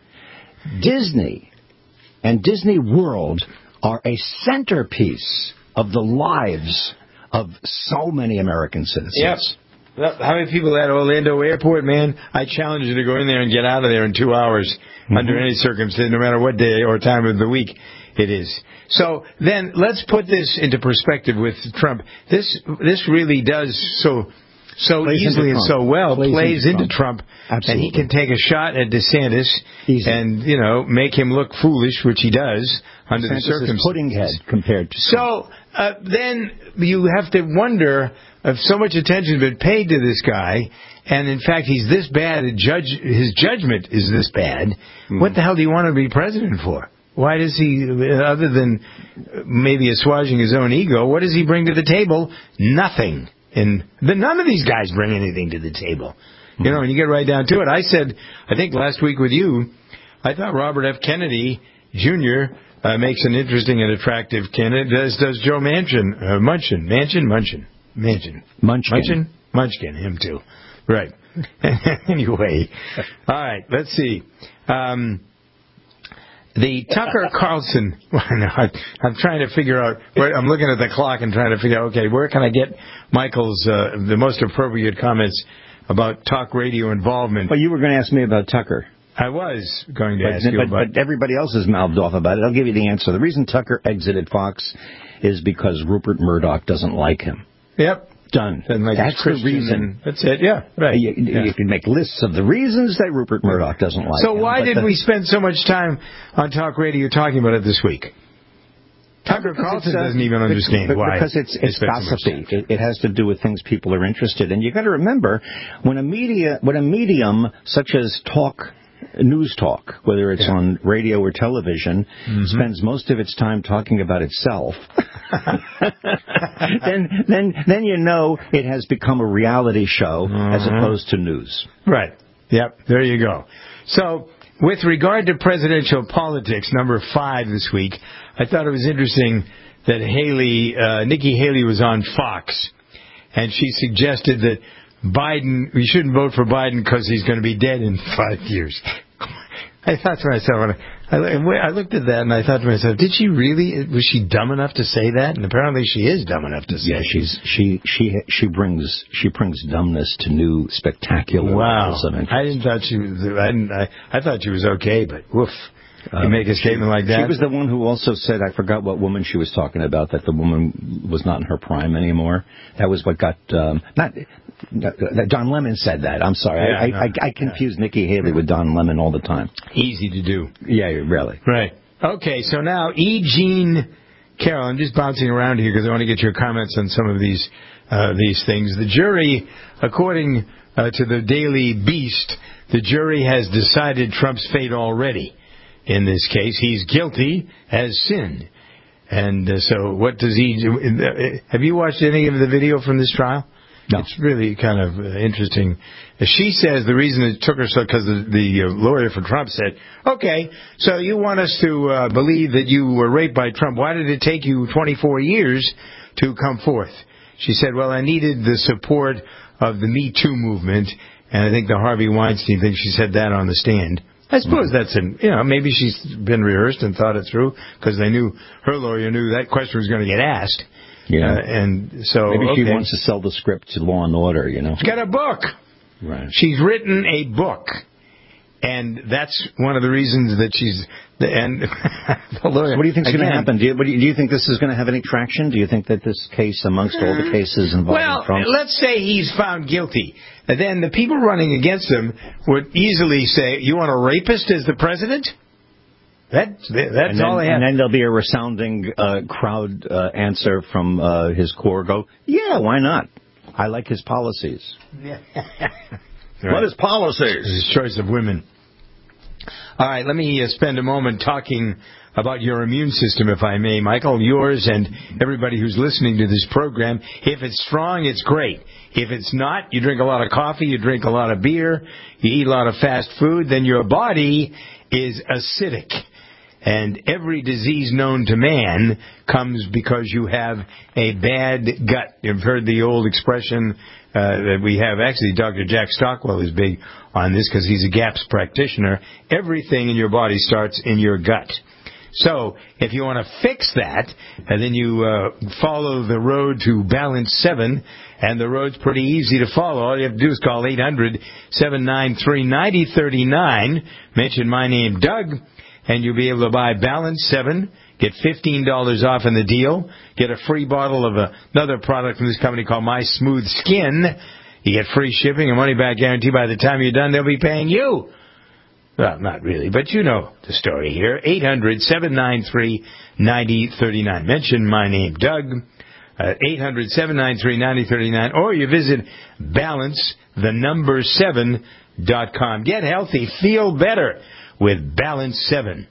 Disney and Disney World are a centerpiece of the lives of so many American citizens. Yep. Well, how many people at Orlando Airport, man? I challenge you to go in there and get out of there in two hours Mm-hmm. under any circumstance, no matter what day or time of the week it is. So then let's put this into perspective with Trump. This this really does so so Plays into easily and Trump. so well Plays plays into into Trump, Absolutely. and he can take a shot at DeSantis Easy. and you know make him look foolish, which he does under the DeSantis is circumstances. pudding head compared to Trump. So uh, then you have to wonder if so much attention has been paid to this guy, and in fact he's this bad, at judge, his judgment is this bad, Hmm. what the hell do you want to be president for? Why does he, other than maybe assuaging his own ego, what does he bring to the table? Nothing. And the, none of these guys bring anything to the table. You know, when you get right down to it, I said, I think last week with you, I thought Robert F. Kennedy Junior Uh, makes an interesting and attractive candidate, as does Joe Manchin. Uh, Munchin. Manchin? Munchin. Manchin. Munchkin. Munchin? Munchkin, him too. Right. Anyway. All right, let's see. Um, the Tucker Carlson, I'm trying to figure out, where, I'm looking at the clock and trying to figure out, okay, where can I get Michael's, uh, the most appropriate comments about talk radio involvement. Well, you were going to ask me about Tucker. I was going to but, ask you but, about... But everybody else has mouthed off about it. I'll give you the answer. The reason Tucker exited Fox is because Rupert Murdoch doesn't like him. Yep. Done. Like that's the reason. That's it, yeah. Right. You, yeah. you can make lists of the reasons that Rupert Murdoch doesn't like so him. So why did the, we spend so much time on talk radio talking about it this week? Tucker Carlson uh, doesn't even understand because why. Because it's, it's gossipy. It, it has to do with things people are interested in. You've got to remember, when a media, when a medium such as talk, news talk, whether it's yeah. on radio or television, mm-hmm. spends most of its time talking about itself, then then then you know it has become a reality show mm-hmm. as opposed to news. Right. Yep. There you go. So, with regard to presidential politics, number five this week, I thought it was interesting that Haley, uh, Nikki Haley was on Fox, and she suggested that Biden, we shouldn't vote for Biden because he's going to be dead in five years. I thought to myself, I, I looked at that and I thought to myself, did she really, was she dumb enough to say that? And apparently she is dumb enough to say yeah, she's, she, she, she brings, she brings dumbness to new spectacular wow. levels of interest. I didn't thought she was, I didn't, I, I thought she was okay, but woof. You um, make a statement like that? She was the one who also said, I forgot what woman she was talking about, that the woman was not in her prime anymore. That was what got, um, not, uh, Don Lemon said that. I'm sorry. Yeah, I, no, I, I confuse yeah. Nikki Haley with Don Lemon all the time. Easy to do. Yeah, really. Right. Okay, so now E. Jean Carroll, I'm just bouncing around here because I want to get your comments on some of these, uh, these things. The jury, according uh, to the Daily Beast, the jury has decided Trump's fate already. In this case, he's guilty as sin. And uh, so what does he do? Have you watched any of the video from this trial? No. It's really kind of uh, interesting. She says the reason it took her so, because the, the uh, lawyer for Trump said, okay, so you want us to uh, believe that you were raped by Trump. Why did it take you twenty-four years to come forth? She said, well, I needed the support of the Me Too movement. And I think the Harvey Weinstein thing, she said that on the stand. I suppose that's an, you know, maybe she's been rehearsed and thought it through because they knew, her lawyer knew that question was going to get asked. Yeah. Uh, and so, maybe okay. she wants to sell the script to Law and Order, you know. She's got a book. Right. She's written a book. And that's one of the reasons that she's, and the lawyer. What do you think is going to happen? Do you, what do, you, do you think this is going to have any traction? Do you think that this case, amongst all the cases involving well, Trump? Well, let's say he's found guilty. And then the people running against him would easily say, you want a rapist as the president? That, that's and then, all they have. And then there'll be a resounding uh, crowd uh, answer from uh, his core. Go, yeah, why not? I like his policies. Yeah. What is policies? His choice of women. All right, let me uh, spend a moment talking about your immune system, if I may, Michael, yours and everybody who's listening to this program. If it's strong, it's great. If it's not, you drink a lot of coffee, you drink a lot of beer, you eat a lot of fast food, then your body is acidic. And every disease known to man comes because you have a bad gut. You've heard the old expression uh, that we have. Actually, Doctor Jack Stockwell is big on this because he's a GAPS practitioner. Everything in your body starts in your gut. So if you want to fix that, and then you uh, follow the road to Balance seven, and the road's pretty easy to follow. All you have to do is call eight hundred, seven nine three, nine zero three nine, mention my name, Doug, and you'll be able to buy Balance seven, get fifteen dollars off in the deal, get a free bottle of a, another product from this company called My Smooth Skin. You get free shipping and money-back guarantee. By the time you're done, they'll be paying you. Well, not really, but you know the story here. eight hundred, seven nine three, nine zero three nine. Mention my name, Doug, at eight hundred, seven nine three, nine zero three nine, or you visit balance the number seven dot com. Get healthy, feel better with Balance seven.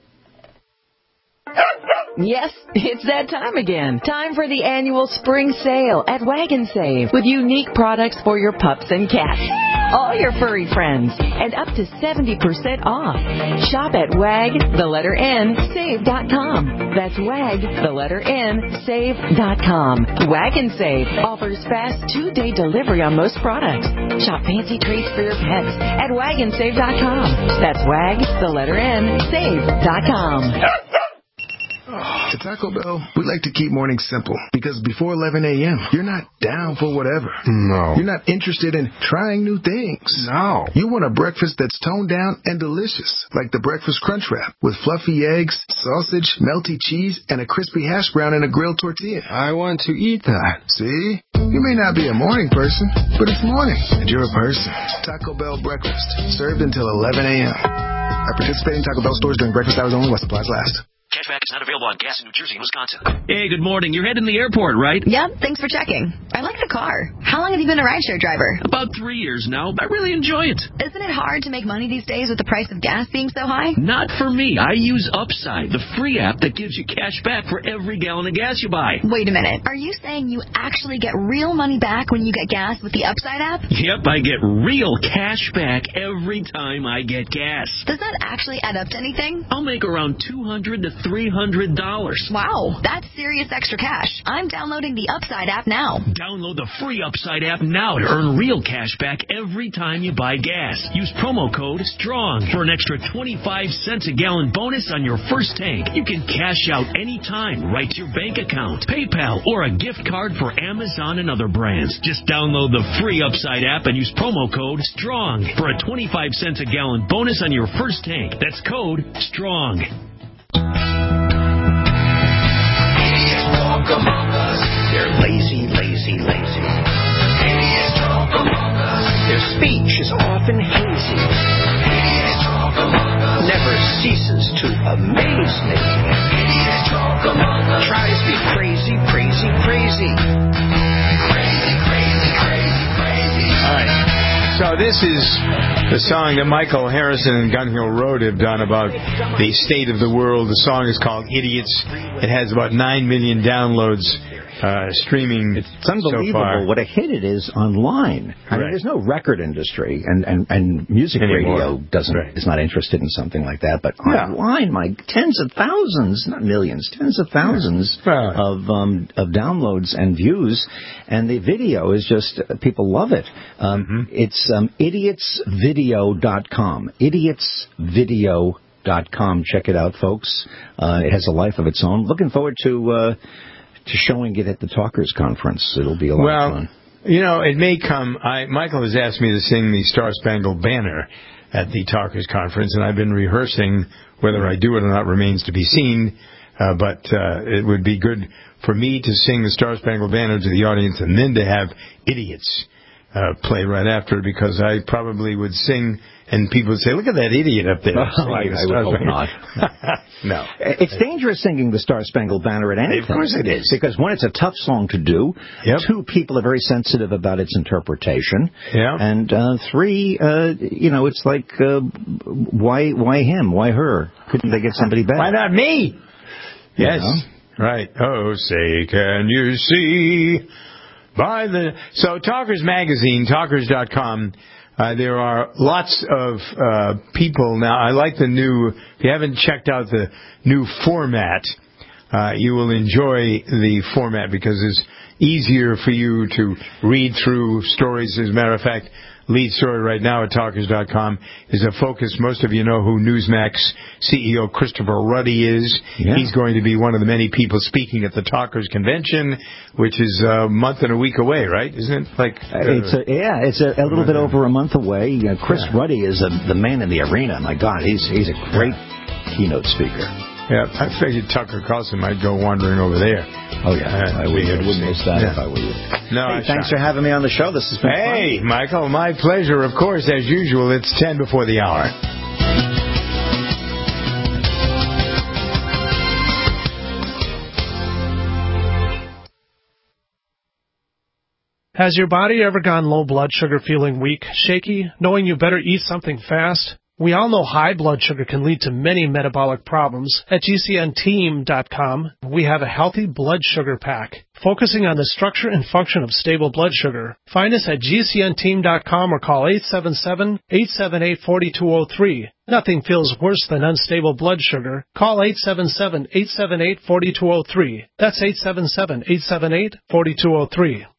Yes, it's that time again. Time for the annual spring sale at Wag and Save with unique products for your pups and cats. All your furry friends and up to seventy percent off. Shop at wag, the letter N, save dot com. That's wag, the letter N, save dot com. Wag and Save offers fast two-day delivery on most products. Shop fancy treats for your pets at wag and save dot com. That's wag, the letter N, save dot com. At Taco Bell, we like to keep mornings simple because before eleven a.m., you're not down for whatever. No. You're not interested in trying new things. No. You want a breakfast that's toned down and delicious, like the Breakfast Crunch Wrap with fluffy eggs, sausage, melty cheese, and a crispy hash brown in a grilled tortilla. I want to eat that. See? You may not be a morning person, but it's morning, and you're a person. Taco Bell breakfast, served until eleven a.m. At participating Taco Bell stores during breakfast hours only while supplies last. Cashback is not available on gas in New Jersey and Wisconsin. Hey, good morning. You're heading to the airport, right? Yep, thanks for checking. I like the car. How long have you been a rideshare driver? About three years now. I really enjoy it. Isn't it hard to make money these days with the price of gas being so high? Not for me. I use Upside, the free app that gives you cash back for every gallon of gas you buy. Wait a minute. Are you saying you actually get real money back when you get gas with the Upside app? Yep, I get real cash back every time I get gas. Does that actually add up to anything? I'll make around two hundred to three hundred dollars. Wow, that's serious extra cash. I'm downloading the Upside app now. Download the free Upside app now to earn real cash back every time you buy gas. Use promo code STRONG for an extra twenty-five cents a gallon bonus on your first tank. You can cash out anytime right to your bank account, PayPal, or a gift card for Amazon and other brands. Just download the free Upside app and use promo code STRONG for a twenty-five cents a gallon bonus on your first tank. That's code STRONG. Talk among us. They're lazy, lazy, lazy. Idiots talk among us. Their speech is often hazy. Idiots talk among us. Never ceases to amaze me. Idiots talk among us. Tries me crazy, crazy, crazy. Crazy, crazy, crazy, crazy. All right. So this is the song that Michael Harrison and Gun Hill Road have done about the state of the world. The song is called Idiots. It has about nine million downloads uh, streaming It's unbelievable so far. what a hit it is online. I mean, Right. there's no record industry, and, and, and music Anymore. radio doesn't Right. is not interested in something like that. But Yeah. online, my tens of thousands, not millions, tens of thousands Yeah. of um, of downloads and views, and the video is just uh, people love it. Um, Mm-hmm. It's um, idiots video dot com. idiots video dot com. Check it out, folks. Uh, it has a life of its own. Looking forward to. Uh, to showing it at the Talkers Conference. It'll be a lot well, of fun. You know, it may come. I, Michael has asked me to sing the Star Spangled Banner at the Talkers Conference, and I've been rehearsing. Whether I do it or not remains to be seen. Uh, but uh, it would be good for me to sing the Star Spangled Banner to the audience and then to have Idiots uh, play right after it, because I probably would sing and people would say, look at that idiot up there. Oh, I, I would hope not. No. It's dangerous singing the Star Spangled Banner at anything. Of course it is. Because one, it's a tough song to do. Yep. Two, people are very sensitive about its interpretation. Yeah. And uh, three, uh, you know, it's like, uh, why why him? Why her? Couldn't they get somebody better? Why not me? You Yes. know? Right. Oh, say, can you see by the... So Talkers Magazine, talkers dot com, uh, there are lots of uh, people now. I like the new... If you haven't checked out the new format, uh, you will enjoy the format because it's easier for you to read through stories. As a matter of fact, lead story right now at talkers dot com is a focus. Most of you know who Newsmax C E O Christopher Ruddy is. Yeah. He's going to be one of the many people speaking at the Talkers Convention, which is a month and a week away, right? Isn't it? Like, uh, It's a, yeah, it's a, a little bit over a month away. Uh, Chris Yeah. Ruddy is a, the man in the arena. My God, he's he's a great keynote speaker. Yeah, I figured Tucker Carlson might go wandering over there. Oh, yeah. Uh, I would, be I wouldn't miss that Yeah. if I were you. No, Hey, I thanks shot. for having me on the show. This has been Hey, fun. Michael, my pleasure. Of course, as usual, it's ten before the hour. Has your body ever gone low blood sugar, feeling weak, shaky, knowing you better eat something fast? We all know high blood sugar can lead to many metabolic problems. At G C N team dot com, we have a healthy blood sugar pack, focusing on the structure and function of stable blood sugar. Find us at G C N team dot com or call eight seven seven, eight seven eight, four two zero three. Nothing feels worse than unstable blood sugar. Call eight seven seven, eight seven eight, four two zero three. That's eight seven seven, eight seven eight, four two zero three.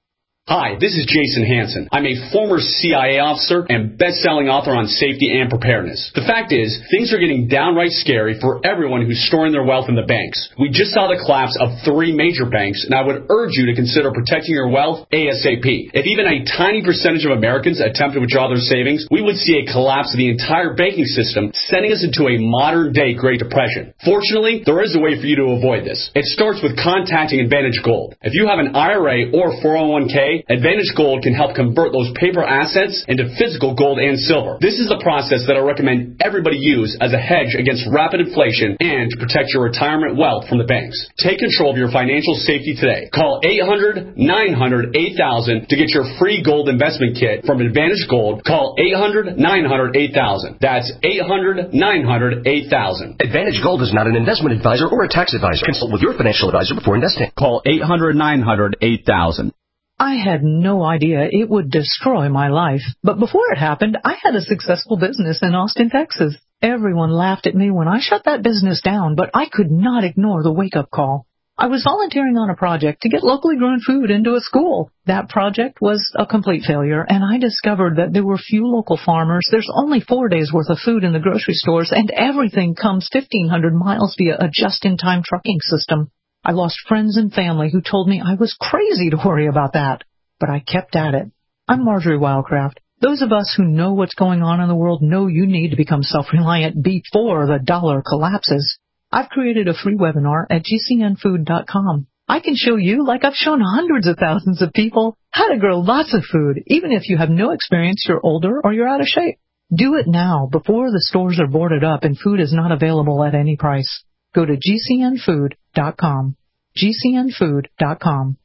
Hi, this is Jason Hansen. I'm a former C I A officer and best-selling author on safety and preparedness. The fact is, things are getting downright scary for everyone who's storing their wealth in the banks. We just saw the collapse of three major banks, and I would urge you to consider protecting your wealth ASAP. If even a tiny percentage of Americans attempt to withdraw their savings, we would see a collapse of the entire banking system, sending us into a modern-day Great Depression. Fortunately, there is a way for you to avoid this. It starts with contacting Advantage Gold. If you have an I R A or four oh one k, Advantage Gold can help convert those paper assets into physical gold and silver. This is the process that I recommend everybody use as a hedge against rapid inflation and to protect your retirement wealth from the banks. Take control of your financial safety today. Call eight hundred, nine hundred, eight thousand to get your free gold investment kit from Advantage Gold. Call eight hundred, nine hundred, eight thousand. That's eight hundred, nine hundred, eight thousand. Advantage Gold is not an investment advisor or a tax advisor. Consult with your financial advisor before investing. Call eight hundred, nine hundred, eight thousand. I had no idea it would destroy my life. But before it happened, I had a successful business in Austin, Texas. Everyone laughed at me when I shut that business down, but I could not ignore the wake-up call. I was volunteering on a project to get locally grown food into a school. That project was a complete failure, and I discovered that there were few local farmers. There's only four days' worth of food in the grocery stores, and everything comes fifteen hundred miles via a just-in-time trucking system. I lost friends and family who told me I was crazy to worry about that, but I kept at it. I'm Marjorie Wildcraft. Those of us who know what's going on in the world know you need to become self-reliant before the dollar collapses. I've created a free webinar at G C N food dot com. I can show you, like I've shown hundreds of thousands of people, how to grow lots of food, even if you have no experience, you're older, or you're out of shape. Do it now, before the stores are boarded up and food is not available at any price. Go to G C N food dot com. G C N food dot com.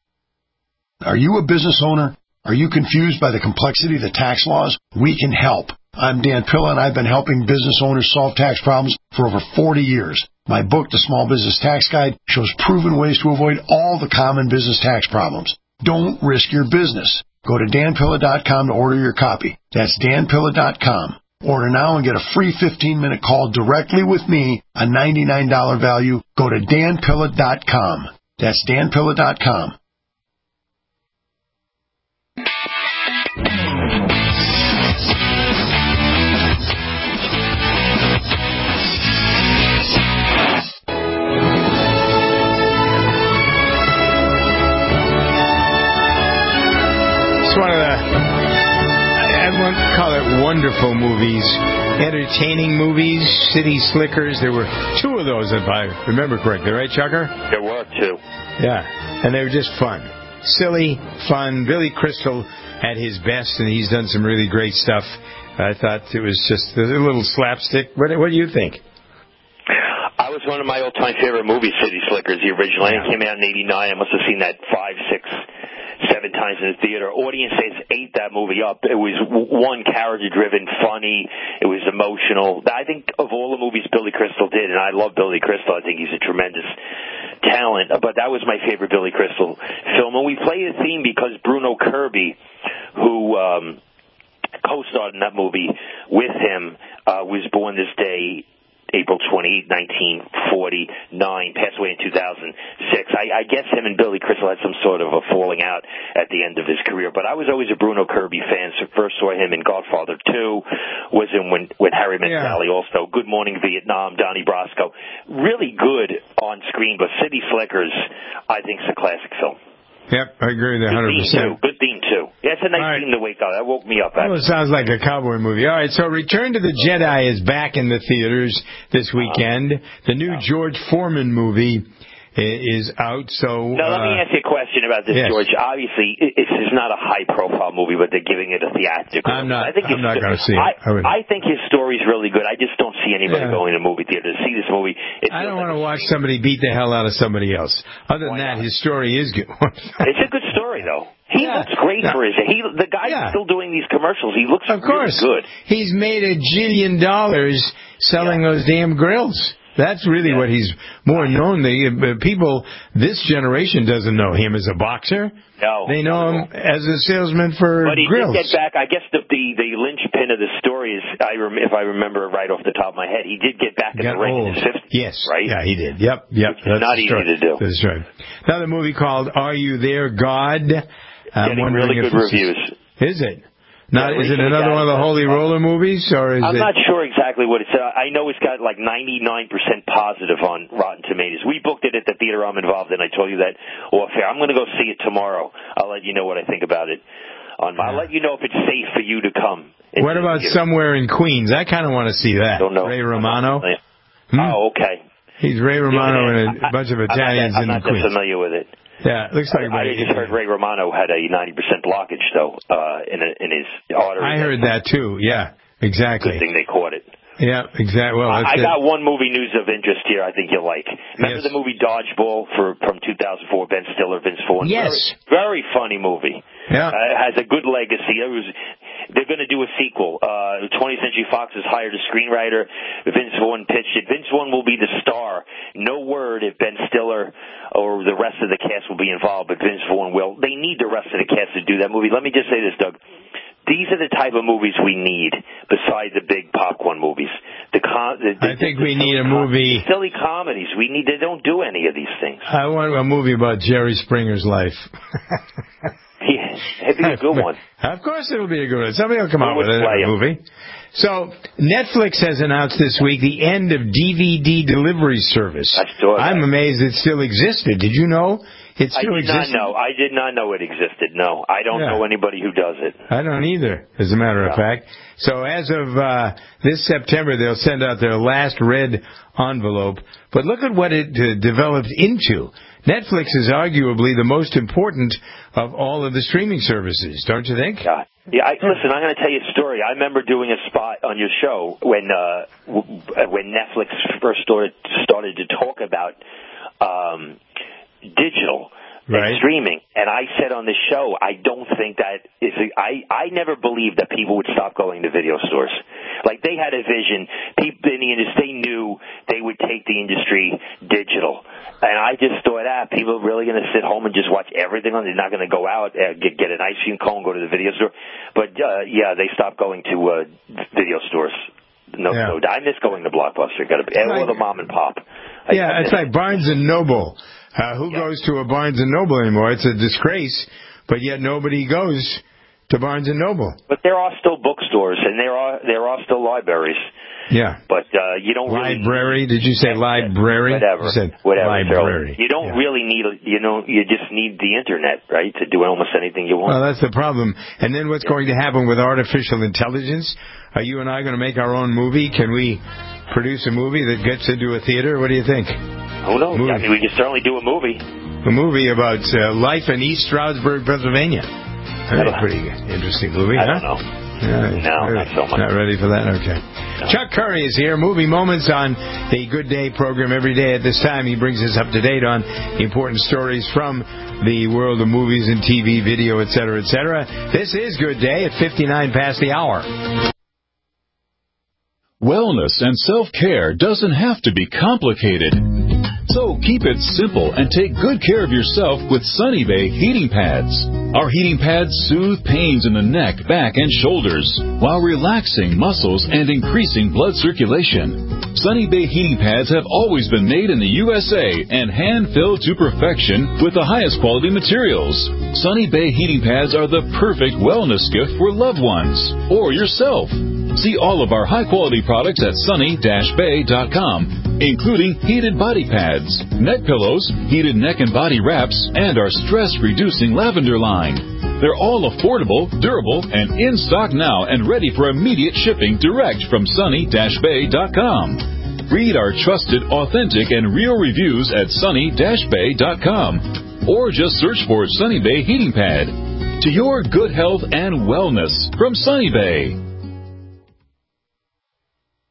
Are you a business owner? Are you confused by the complexity of the tax laws? We can help. I'm Dan Pilla, and I've been helping business owners solve tax problems for over forty years. My book, The Small Business Tax Guide, shows proven ways to avoid all the common business tax problems. Don't risk your business. Go to Dan Pilla dot com to order your copy. That's Dan Pilla dot com. Order now and get a free fifteen-minute call directly with me, a ninety-nine dollars value. Go to Dan Pilla dot com. That's Dan Pilla dot com. It's one of the, I won't call it wonderful movies, entertaining movies, City Slickers. There were two of those, if I remember correctly, right, Chucker? There were two. Yeah, and they were just fun. Silly, fun. Billy Crystal at his best, and he's done some really great stuff. I thought it was just a little slapstick. What, what do you think? I was one of my all-time favorite movies, City Slickers, the original. Yeah. It came out in eighty-nine. I must have seen that five, six, seven times in the theater. Audiences ate that movie up. It was, one, character-driven, funny. It was emotional. I think of all the movies Billy Crystal did, and I love Billy Crystal. I think he's a tremendous talent. But that was my favorite Billy Crystal film. And we play the theme because Bruno Kirby, who um, co-starred in that movie with him, uh, was born this day, April twenty-eighth, nineteen forty-nine, passed away in two thousand six. I, I guess him and Billy Crystal had some sort of a falling out at the end of his career, but I was always a Bruno Kirby fan. So first saw him in Godfather two, was in when, when Harry Met Sally, yeah. Also Good Morning Vietnam, Donnie Brasco. Really good on screen, but City Slickers, I think, is a classic film. Yep, I agree with that one hundred percent. Good theme, too. Yeah, it's a nice theme to wake up. That woke me up. Well, it sounds like a cowboy movie. All right, so Return to the Jedi is back in the theaters this weekend. The new George Foreman movie is out, so... Now, let uh, me ask you a question about this, yes. George. Obviously, this is not a high-profile movie, but they're giving it a theatrical. I'm not, I think I'm not going to see it. I, I, would... I think his story's really good. I just don't see anybody yeah. going to the movie theater to see this movie. It I don't like want to watch somebody beat the hell out of somebody else. Other than that, his story is good. It's a good story, though. He yeah. looks great yeah. for his... He, the guy's yeah. still doing these commercials. He looks of course. really good. He's made a jillion dollars selling yeah. those damn grills. That's really yeah. what he's more known. The uh, people, this generation doesn't know him as a boxer. No. They know him as a salesman for but he grills. Did get back. I guess the, the, the linchpin of the story is, I rem, if I remember right off the top of my head, he did get back in Got the ring old. in his fifties. Yes. Right? Yeah, he did. Yep, yep. Which is not easy to do. That's right. Another movie called Are You There, God? I'm Getting wondering really if good this reviews. Is, is it? Not, Yeah, is it recently another got one of the it. Holy Roller movies, or is I'm it? not sure exactly what it's. Uh, I know it's got like ninety-nine percent positive on Rotten Tomatoes. We booked it at the theater I'm involved in. I told you that off air. I'm going to go see it tomorrow. I'll let you know what I think about it. On, I'll let you know if it's safe for you to come. What about Somewhere in Queens? I kind of want to see that. Don't know. Ray Romano. Hmm? Oh, okay. He's Ray Romano and a bunch of Italians I'm in not, I'm not Queens. familiar with it. Yeah, it looks like. I, I just heard Ray Romano had a ninety percent blockage though uh, in a, in his artery. I heard that too. Yeah, exactly. Good thing they caught it. Yeah, exactly. Well, I, I that's got it. one movie news of interest here. I think you'll like. Remember Yes. the movie Dodgeball for from two thousand four? Ben Stiller, Vince Vaughn. Yes. Very, very funny movie. Yeah. Uh, it has a good legacy. It was. They're going to do a sequel. Uh, twentieth Century Fox has hired a screenwriter. Vince Vaughn pitched it. Vince Vaughn will be the star. No word if Ben Stiller or the rest of the cast will be involved, but Vince Vaughn will. They need the rest of the cast to do that movie. Let me just say this, Doug. These are the type of movies we need besides the big popcorn movies. The, com- the, the I think the we need a com- movie. Silly comedies. We need. They don't do any of these things. I want a movie about Jerry Springer's life. Yeah, it'd be a good one. Of course it'll be a good one. Somebody will come out Who with would a play him? movie. So, Netflix has announced this week the end of D V D delivery service. I saw that. I'm amazed it still existed. Did you know it I still did existed? not know. I did not know it existed. No, I don't Yeah. know anybody who does it. I don't either, as a matter of No. fact. So as of uh, this September, they'll send out their last red envelope. But look at what it uh, developed into. Netflix is arguably the most important of all of the streaming services, don't you think? Yeah. Yeah, I, listen, I'm going to tell you a story. I remember doing a spot on your show when uh, w- when Netflix first started started to talk about um, digital Right. and streaming, and I said on the show, I don't think that is. A, I I never believed that people would stop going to video stores. Like they had a vision. People in the industry, they knew they would take the industry digital. And I just thought, ah, people are really going to sit home and just watch everything on. They're not going to go out, uh, get get an ice cream cone, go to the video store. But uh, yeah, they stopped going to uh, video stores. No, Yeah. no, I miss going to Blockbuster. Got to be, or the mom and pop. I, Yeah, I it's miss like Barnes and Noble. Uh, who goes to a Barnes and Noble anymore? It's a disgrace, but yet nobody goes to Barnes and Noble. But there are still bookstores, and there are there are still libraries. Yeah. But uh, you don't really Library? Did you say library? whatever You said whatever. library. So you don't really need a- you know you just need the internet, right, to do almost anything you want. Well, that's the problem. And then what's going to happen with artificial intelligence? Are you and I going to make our own movie? Can we produce a movie that gets into a theater? What do you think? Who knows? Movie. I mean, we can certainly do a movie. A movie about uh, life in East Stroudsburg, Pennsylvania. That's a pretty interesting movie, I huh? don't know. Yeah, No, really? not so much. Not ready for that? Okay. Chuck Curry is here. Movie Moments on the Good Day program every day at this time. He brings us up to date on important stories from the world of movies and T V, video, et cetera, et cetera. This is Good Day at fifty-nine past the hour. Wellness and self-care doesn't have to be complicated. So keep it simple and take good care of yourself with Sunny Bay heating pads. Our heating pads soothe pains in the neck, back, and shoulders while relaxing muscles and increasing blood circulation. Sunny Bay heating pads have always been made in the U S A and hand-filled to perfection with the highest quality materials. Sunny Bay heating pads are the perfect wellness gift for loved ones or yourself. See all of our high-quality products at sunny dash bay dot com, including heated body pads, neck pillows, heated neck and body wraps, and our stress-reducing lavender line. They're all affordable, durable, and in stock now and ready for immediate shipping direct from sunny dash bay dot com. Read our trusted, authentic, and real reviews at sunny dash bay dot com or just search for Sunny Bay Heating Pad. To your good health and wellness from Sunny Bay.